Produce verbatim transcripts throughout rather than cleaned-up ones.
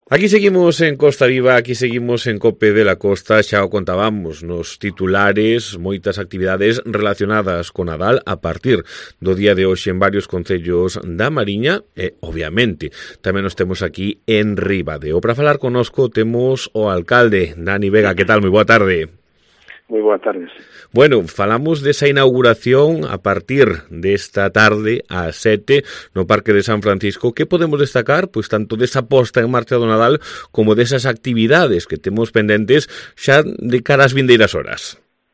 Aquí seguimos en Costa Viva, aquí seguimos en Cope de la Costa, xa o contábamos nos titulares, moitas actividades relacionadas con Nadal a partir do día de hoxe en varios concellos da Mariña e, obviamente, tamén nos temos aquí en Ribadeo. Para falar conosco temos o alcalde, Dani Vega. Que tal? Moi boa tarde. Moi boas tardes. Bueno, falamos desa inauguración a partir desta tarde ás sete no Parque de San Francisco. Que podemos destacar? Pois tanto desa posta en marcha do Nadal como desas actividades que temos pendentes xa de cara ás vindeiras horas.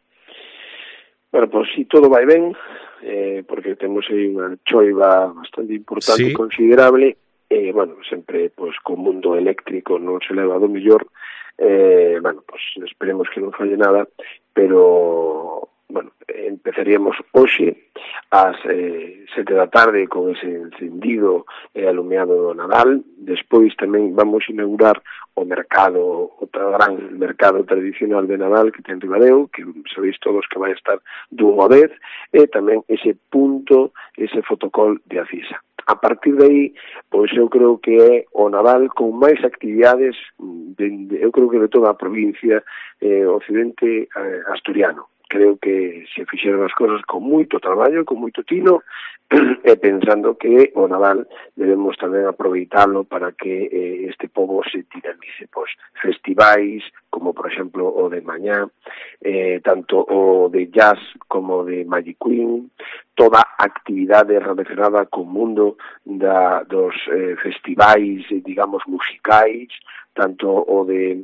Bueno, pois si todo vai ben, eh, porque temos aí unha choiva bastante importante, sí, considerable, e, eh, bueno, sempre, pois, co mundo eléctrico non se leva do mellor. Eh, bueno, pues esperemos que non falle nada, pero bueno, empezaríamos hoxe ás eh, sete da tarde con ese encendido e alumeado do Nadal. Despois tamén vamos a inaugurar o mercado, o gran mercado tradicional de Nadal que ten Ribadeo, que sabéis todos que vai estar dunha vez, e tamén ese punto, ese fotocol de Acisa. A partir de aí, pois eu creo que é o Nadal con máis actividades, de, de, eu creo que de toda a provincia eh, occidente eh, asturiano. Creo que se fixeron as cousas con moito traballo, con moito tino, e pensando que o Nadal debemos tamén aproveitalo para que eh, este pobo se dinamice. Pois festivais, como por exemplo o de mañá, eh, tanto o de jazz como o de Magic Queen, toda actividade relacionada co mundo da, dos eh, festivais, digamos, musicais, tanto o de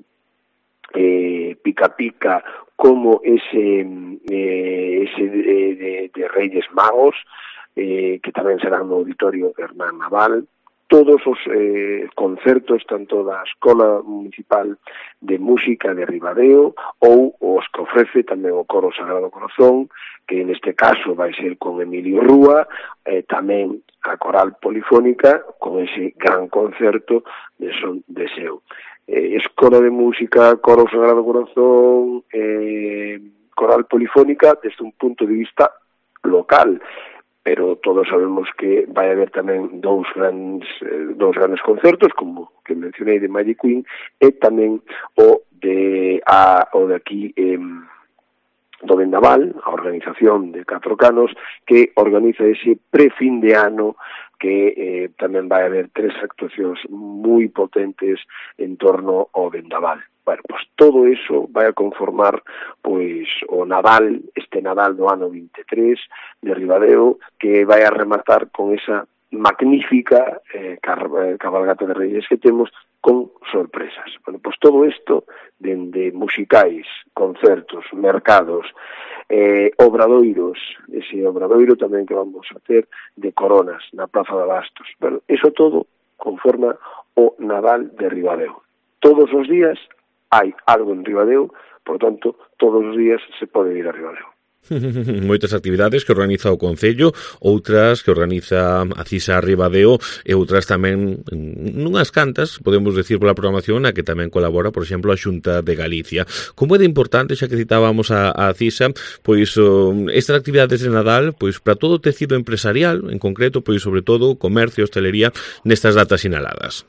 eh, Pica Pica como ese, eh, ese de, de, de Reyes Magos, eh, que tamén serán no Auditorio Hernán Naval, todos os eh, concertos, tanto da Escola Municipal de Música de Ribadeo ou os que ofrece tamén o Coro Sagrado Corazón, que neste caso vai ser con Emilio Rúa, eh, tamén a Coral Polifónica con ese gran concerto de Son Deseo. Eh, Escola de Música, Coro Sagrado Corazón, eh, Coral Polifónica desde un punto de vista local, pero todos sabemos que vai haber tamén dous grandes, eh, dous grandes concertos, como que mencionei de Magic Queen, e tamén o de a, o de aquí eh, do Vendaval, a organización de Catro Canos, que organiza ese pre-fin de ano, que eh, tamén vai haber tres actuacións moi potentes en torno ao Vendaval. Bueno, pues todo eso vai a conformar pois o Nadal, este Nadal do ano vinte e tres de Ribadeo, que vai a rematar con esa magnífica eh, cabalgata de Reyes que temos con sorpresas. Bueno, pues todo isto, dende musicais, concertos, mercados, eh, obradoiros, ese obradoiro tamén que vamos a ter de coronas na Praza de Abastos. Bueno, eso todo conforma o Nadal de Ribadeo. Todos os días hai algo en Ribadeo, por tanto, todos os días se pode ir a Ribadeo. Moitas actividades que organiza o Concello, outras que organiza Acisa Ribadeo e outras tamén, nunhas cantas, podemos decir pola programación, a que tamén colabora, por exemplo, a Xunta de Galicia. Como é de importante, xa que citábamos a, a Acisa, pois um, estas actividades de Nadal, pois para todo o tecido empresarial, en concreto, pois sobre todo comercio, hostelería, nestas datas sinaladas.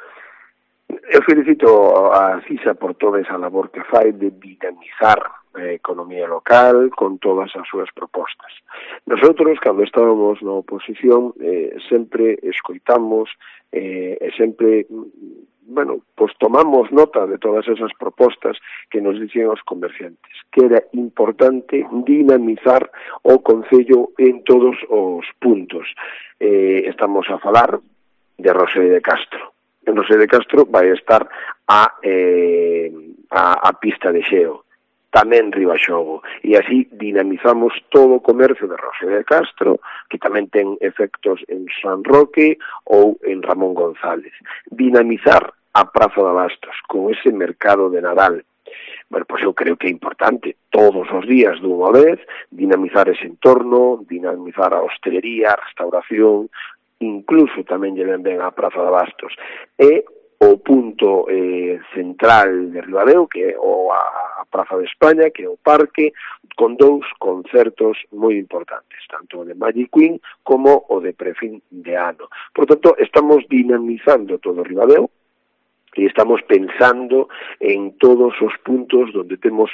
Eu felicito a Acisa por toda esa labor que fai de dinamizar a economía local con todas as súas propostas. Nosotros, cando estábamos na oposición, eh, sempre escoitamos eh, e sempre, bueno, pues tomamos nota de todas esas propostas que nos dicían os comerciantes, que era importante dinamizar o Concello en todos os puntos. Eh, estamos a falar de Rosell de Castro. En Rosell de Castro vai estar a, eh, a, a pista de xeo, tamén Ribaxogo, e así dinamizamos todo o comercio de Rosell de Castro, que tamén ten efectos en San Roque ou en Ramón González. Dinamizar a Praza de Abastos con ese mercado de Nadal. Bueno, pois eu creo que é importante todos os días dunha vez dinamizar ese entorno, dinamizar a hostelería, a restauración, incluso tamén lle ven ben a Praza de Abastos. E o punto eh, central de Ribadeo, que é o, a, a Praza de España, que é o parque, con dous concertos moi importantes, tanto o de Magic Queen como o de prefin de ano. Por tanto, estamos dinamizando todo Ribadeo, e estamos pensando en todos os puntos onde temos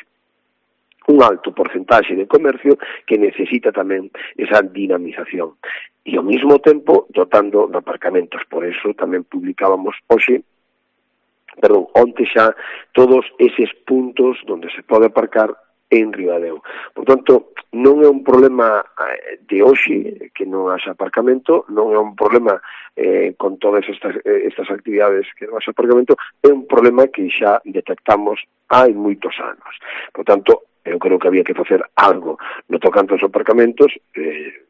un alto porcentaxe de comercio que necesita tamén esa dinamización. E ao mesmo tempo dotando de aparcamentos. Por eso tamén publicábamos hoxe, perdón, onte xa, todos eses puntos onde se pode aparcar en Ribadeo. Por tanto, non é un problema de hoxe que non haxa aparcamento, non é un problema eh, con todas estas, estas actividades que non haxa aparcamento, é un problema que xa detectamos hai moitos anos. Por tanto, eu creo que había que facer algo no tocante aos aparcamentos eh,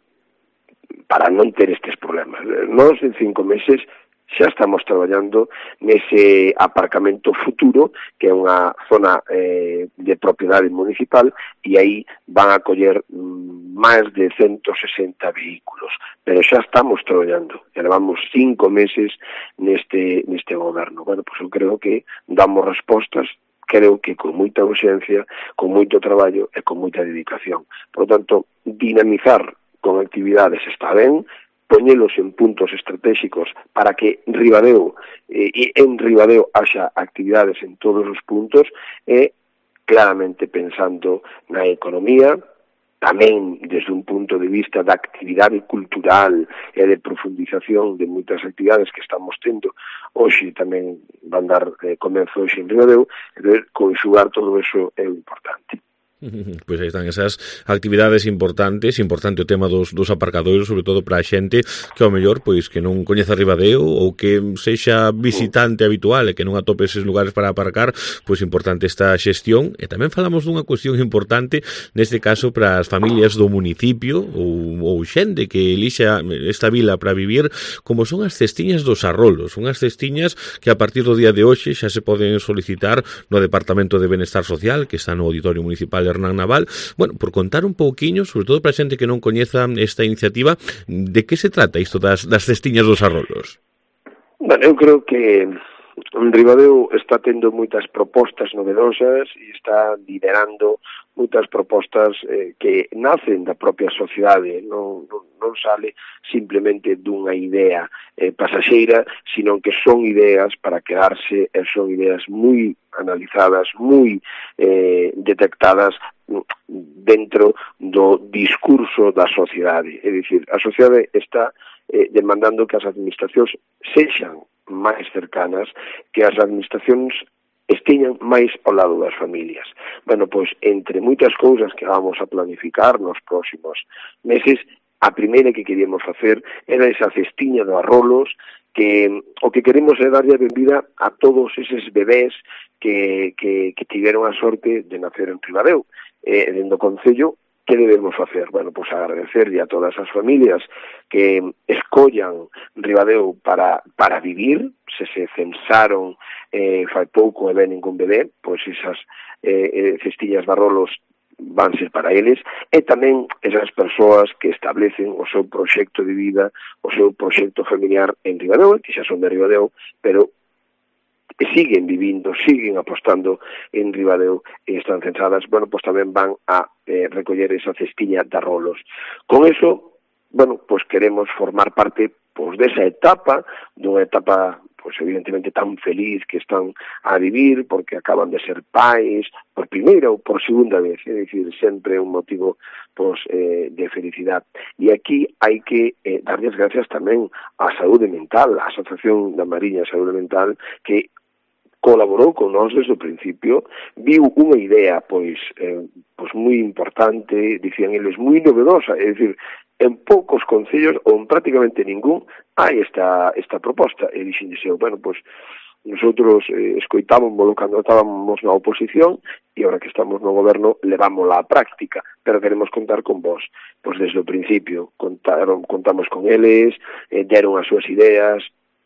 para non ter estes problemas. Nós, en cinco meses, xa estamos traballando nese aparcamento futuro, que é unha zona eh, de propiedade municipal, e aí van a coller mm, máis de ciento sesenta vehículos. Pero xa estamos traballando, e levamos cinco meses neste, neste goberno. Bueno, pois eu creo que damos respostas, creo que con moita urxencia, con moito traballo e con moita dedicación. Por lo tanto, dinamizar con actividades está ben, poñelos en puntos estratégicos para que Ribadeo, eh, e en Ribadeo haxa actividades en todos os puntos, e claramente pensando na economía, tamén desde un punto de vista da actividade cultural e de profundización de moitas actividades que estamos tendo. Hoxe tamén van dar eh, comenzo hoxe en Ribadeo, e conxugar todo eso é importante. Pois aí están esas actividades importantes, importante o tema dos, dos aparcadoiros, sobre todo para a xente que ao mellor pois que non coñeza Ribadeo ou que sexa visitante habitual e que non atope eses lugares para aparcar, pois importante esta xestión. E tamén falamos dunha cuestión importante neste caso para as familias do municipio ou, ou xente que elixa esta vila para vivir, como son as cestiñas dos arrolos, unhas cestiñas que a partir do día de hoxe xa se poden solicitar no Departamento de Benestar Social, que está no Auditorio Municipal Hernán Naval. Bueno, por contar un pouquiño, sobre todo para a xente que non coñeza esta iniciativa, de que se trata isto das, das cestiñas dos arrolos? Bueno, eu creo que Ribadeo está tendo moitas propostas novedosas e está liderando moitas propostas eh, que nacen da propia sociedade, non, non, non sale simplemente dunha idea eh, pasaxeira, sino que son ideas para quedarse, e son ideas moi analizadas, moi eh, detectadas dentro do discurso da sociedade. É dicir, a sociedade está eh, demandando que as administracións sexan máis cercanas, que as administracións esteñan máis ao lado das familias. Bueno, pois, entre moitas cousas que vamos a planificar nos próximos meses, a primeira que queríamos facer era esa cestiña de arrolos, que o que queremos é darlle a benvida a todos eses bebés que, que, que tiveron a sorte de nacer en Ribadeo. E, dentro do Concello, que debemos facer? Bueno, pois agradecerlle a todas as familias que escollan Ribadeo para, para vivir, se se censaron eh, fai pouco e ven ningún bebé, pois esas eh, cestiñas de arrolos van ser para eles, e tamén esas persoas que establecen o seu proxecto de vida, o seu proxecto familiar en Ribadeo, que xa son de Ribadeo, pero que siguen vivindo, siguen apostando en Ribadeo e están censadas, bueno, pois tamén van a eh, recoller esa cestiña de arrolos. Con eso, bueno, pois queremos formar parte pois desa etapa, dunha etapa pois evidentemente tan feliz que están a vivir porque acaban de ser pais por primeira ou por segunda vez, é dicir, sempre un motivo pois, eh, de felicidade. E aquí hai que eh, darles gracias tamén á saúde mental, á Asociación da Mariña Saúde Mental, que colaborou con nós desde o principio, viu unha idea pois eh, pois moi importante, dicían eles, moi novedosa, é dicir, en poucos concellos, ou en prácticamente ningún, hai esta, esta proposta. E dixen eu, bueno, pois, nosotros eh, escoitámoslo cando estábamos na oposición, e agora que estamos no goberno, levámosla á práctica, pero queremos contar con vos. Pois desde o principio, contaron, contamos con eles, eh, deron as súas ideas,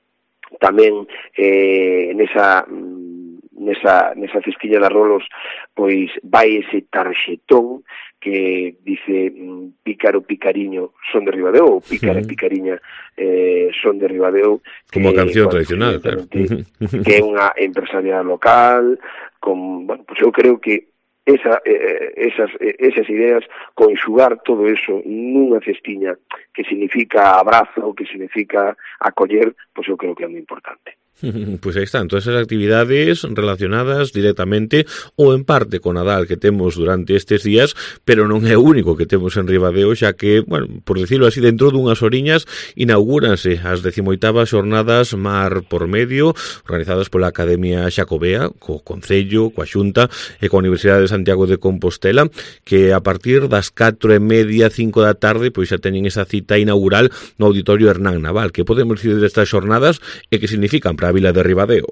tamén eh, nesa... nesa, nesa cestiña de arrolos pois vai ese tarxetón que dice pícaro, picariño son de Ribadeo, ou pícara e picariña eh, son de Ribadeo, como que, a canción bueno, tradicional, claro, que é unha empresaria local con, bueno, pues eu creo que esa, eh, esas, eh, esas ideas, conxugar todo eso nunha cestiña que significa abrazo, que significa acoller, pois eu creo que é moi importante. Pois aí están todas as actividades relacionadas directamente ou en parte con Nadal que temos durante estes días, pero non é o único que temos en Ribadeo, xa que, bueno, por decirlo así, dentro dunhas oriñas inaugúranse as decimoitavas xornadas Mar por Medio, organizadas pola Academia Xacobea, co Concello, coa Xunta e coa Universidade de Santiago de Compostela, que a partir das catro e media, cinco da tarde, pois xa teñen esa cita inaugural no Auditorio Hernán Naval. Que podemos dicir destas xornadas e que significan para a vila de Ribadeo?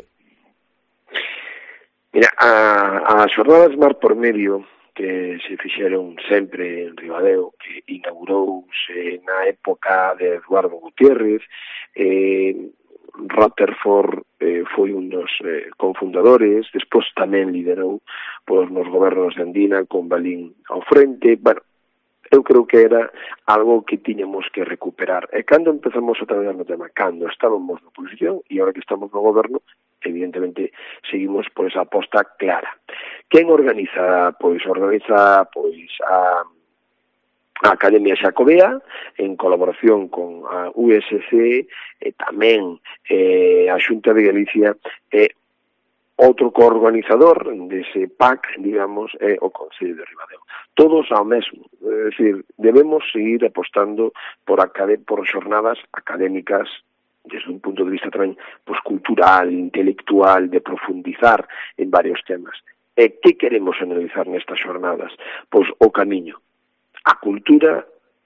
Mira, a, as xornadas Mar por Medio que se fixeron sempre en Ribadeo, que inaugurouse na época de Eduardo Gutiérrez, eh, Rutherford eh, foi un dos eh, confundadores, despois tamén liderou pois, nos gobernos de Andina con Balín ao frente. Bueno, eu creo que era algo que tiñamos que recuperar. E cando empezamos a trabalhar no tema? Cando estábamos na oposición e agora que estamos no goberno, evidentemente seguimos por esa aposta clara. Quen organiza? Pois organiza pois a a Academia Xacobea, en colaboración con a U S C, e tamén eh, a Xunta de Galicia, e outro coorganizador dese P A C, digamos, é o Concello de Ribadeo. Todos ao mesmo, é dicir, debemos seguir apostando por, por xornadas académicas desde un punto de vista tamén pues, cultural, intelectual, de profundizar en varios temas. E que queremos analizar nestas xornadas? Pois o camiño, a cultura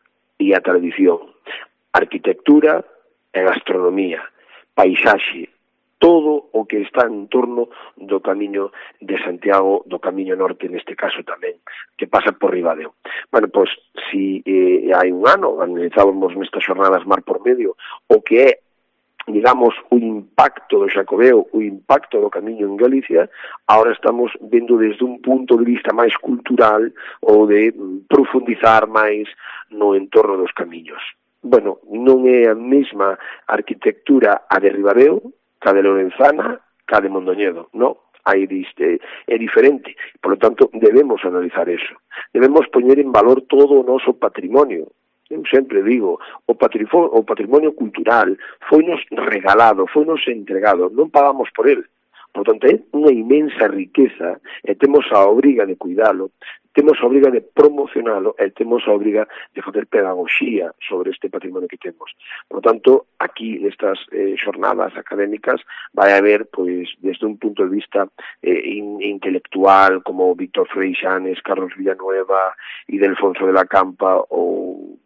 e a tradición, arquitectura e gastronomía, paisaxe, todo o que está en torno do camiño de Santiago, do camiño norte neste caso tamén, que pasa por Ribadeo. Bueno, pois, si eh, hai un ano analizábamos nestas xornadas Mar por Medio o que é, digamos, o impacto do Xacobeo, o impacto do camiño en Galicia, ahora estamos vendo desde un punto de vista máis cultural ou de profundizar máis no entorno dos camiños. Bueno, non é a mesma arquitectura a de Ribadeo, ca de Lorenzana, ca de Mondoñedo, non? Aí diste, é diferente, por lo tanto, debemos analizar eso. Debemos poñer en valor todo o noso patrimonio. Eu sempre digo, o patrimonio, o patrimonio cultural foinos regalado, foinos entregado, non pagamos por el. Por tanto, é unha inmensa riqueza e temos a obriga de cuidalo, temos a obriga de promocionalo e temos a obriga de facer pedagogía sobre este patrimonio que temos. Por tanto, aquí nestas eh, xornadas académicas vai haber, pois, desde un punto de vista eh, in, intelectual, como Víctor Freixanes, Carlos Villanueva, Ildefonso de la Campa, ou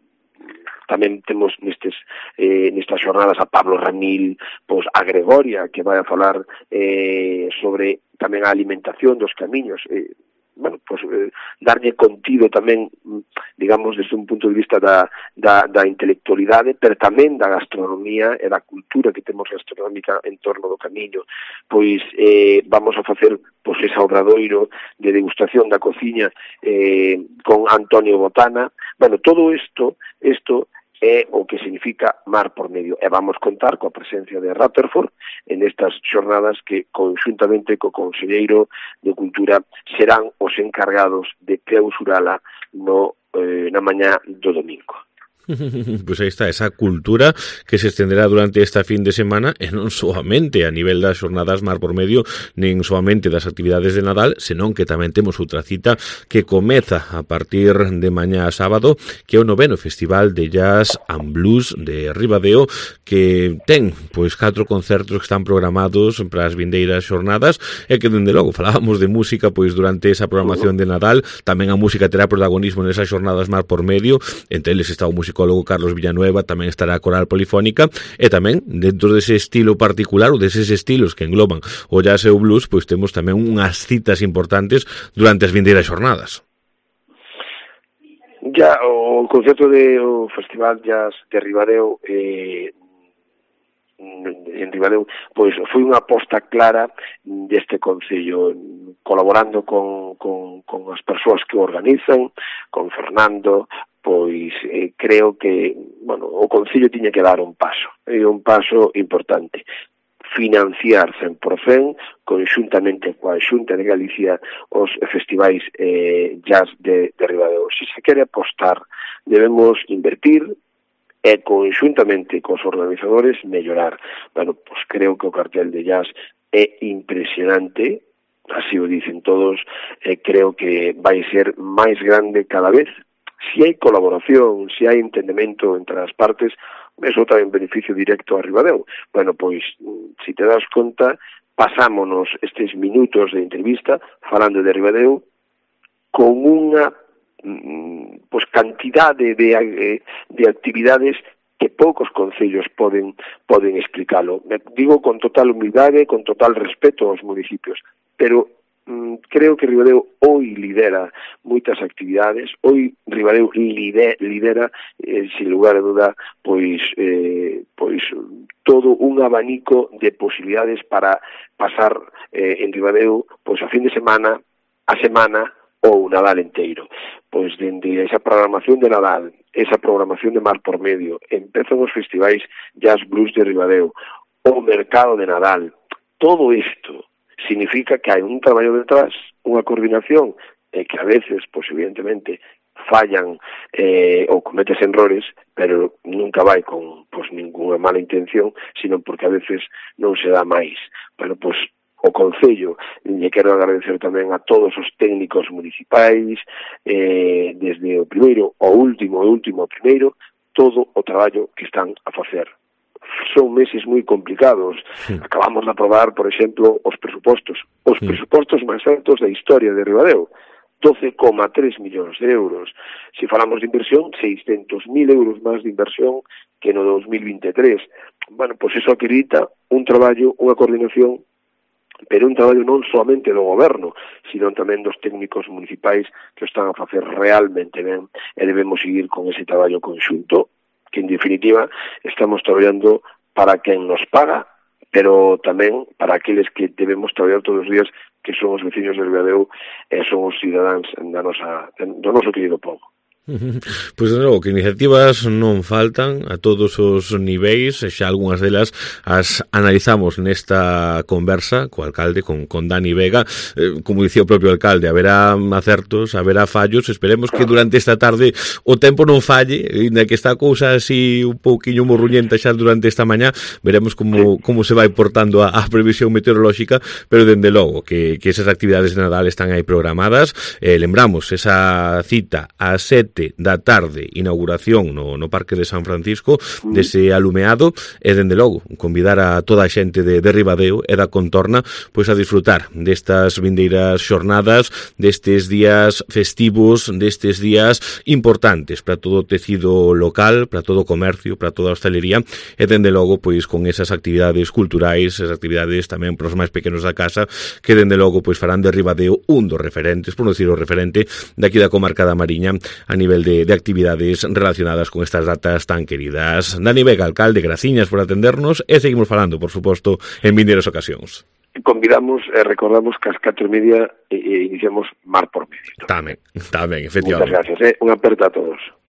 tamén temos nestes eh, nestas xornadas a Pablo Ramil, pois a Gregoria, que vai a falar eh, sobre tamén a alimentación dos camiños, eh, bueno, pois, eh, darlle contido tamén, digamos, desde un punto de vista da, da, da intelectualidade, pero tamén da gastronomía e da cultura que temos gastronómica en torno do camiño. Pois eh, vamos a facer pois, ese obradoiro de degustación da cociña eh, con Antonio Botana. Bueno, todo isto, isto é o que significa Mar por Medio. E vamos contar coa presencia de Rutherford en estas xornadas que, conxuntamente co Conselleiro de Cultura, serán os encargados de clausurala no, eh, na mañá do domingo. Pois aí está, esa cultura que se estenderá durante esta fin de semana e non soamente a nivel das xornadas Mar por Medio, nen soamente das actividades de Nadal, senón que tamén temos outra cita que comeza a partir de mañá a sábado, que é o noveno Festival de Jazz and Blues de Ribadeo, que ten pois catro concertos que están programados para as vindeiras xornadas e que, dende logo, falábamos de música pois durante esa programación de Nadal, tamén a música terá protagonismo nesas xornadas Mar por Medio, entre eles está o músico logo Carlos Villanueva, tamén estará a Coral Polifónica e tamén dentro dese estilo particular ou deses estilos que engloban o jazz e o blues, pois temos tamén unhas citas importantes durante as vindeiras xornadas. Ya, o concerto de o Festival Jazz de Ribadeo eh, en Ribadeo, pois foi unha aposta clara deste Concello, colaborando con, con, con as persoas que o organizan, con Fernando, pois eh, creo que, bueno, o Concello tiña que dar un paso, e un paso importante, financiar cen por cento conxuntamente coa Xunta de Galicia os festivais eh, jazz de, de Ribadeo. Se se quere apostar, debemos invertir e conxuntamente cos organizadores mellorar. Bueno, pois creo que o cartel de jazz é impresionante, así o dicen todos, e creo que vai ser máis grande cada vez. Si hai colaboración, si hai entendemento entre as partes, eso tamén beneficio directo a Ribadeo. Bueno, pois, si te das conta, pasámonos estes minutos de entrevista falando de Ribadeo con unha pois cantidade de, de actividades que poucos concellos poden poden explicalo. Digo con total humildade, con total respeto aos municipios, pero mm, creo que Ribadeo hoy lidera moitas actividades, hoy Ribadeo lidera, lidera eh, sin lugar a duda, pois eh, pois todo un abanico de posibilidades para pasar eh, en Ribadeo pois a fin de semana, a semana ou o Nadal enteiro. Pois dende esa programación de Nadal, esa programación de Mar por Medio, empezan os festivais Jazz Blues de Ribadeo, o mercado de Nadal, todo isto significa que hai un traballo detrás, unha coordinación, e que a veces, pois evidentemente, fallan eh, ou cometes errores, pero nunca vai con pois, ninguna mala intención, sino porque a veces non se dá máis. Pero, pois, o Concello, lle quero agradecer tamén a todos os técnicos municipais, eh, desde o primeiro ao último, o último ao primeiro, todo o traballo que están a facer. Son meses moi complicados. Sí. Acabamos de aprobar, por exemplo, os presupostos, os sí. presupostos máis altos da historia de Ribadeo, doce coma tres millóns de euros. Se falamos de inversión, seiscentos mil euros máis de inversión que no dos mil vinte e tres. Bueno, pois iso acredita un traballo, unha coordinación, pero un traballo non somente do goberno, sino tamén dos técnicos municipais que o están a facer realmente ben, e debemos seguir con ese traballo conxunto, que en definitiva estamos traballando para quen nos paga, pero tamén para aqueles que debemos traballar todos os días, que son os veciños de Ribadeo e son os cidadáns da nosa, do noso querido pobo. Pois, de novo, que iniciativas non faltan a todos os niveis, e xa algunhas delas as analizamos nesta conversa co alcalde, con, con Dani Vega. Eh, como dicía o propio alcalde, haberá acertos, haberá fallos, esperemos que durante esta tarde o tempo non falle, ainda que está a cousa así un pouquiño morruñenta xa durante esta mañá, veremos como, como se vai portando a, a previsión meteorolóxica, pero dende logo que, que esas actividades de Nadal están aí programadas. Eh, lembramos esa cita a sete da tarde, inauguración no, no Parque de San Francisco dese alumeado, e dende logo convidar a toda a xente de, de Ribadeo e da contorna pois a disfrutar destas vindeiras xornadas, destes días festivos, destes días importantes para todo o tecido local, para todo o comercio, para toda a hostalería, e dende logo pois con esas actividades culturais, esas actividades tamén para os máis pequenos da casa, que dende logo pois farán de Ribadeo un dos referentes, por non dicir o referente daqui da comarca da Mariña a nivel De, de actividades relacionadas con estas datas tan queridas. Dani Vega, alcalde, graciñas por atendernos, e seguimos falando, por suposto, en vindeiras ocasións. Convidamos e eh, recordamos que ás catro e media eh, iniciamos Mar por Medio. Tamén, tamén, efectivamente. Muchas gracias, eh? Unha aperta a todos.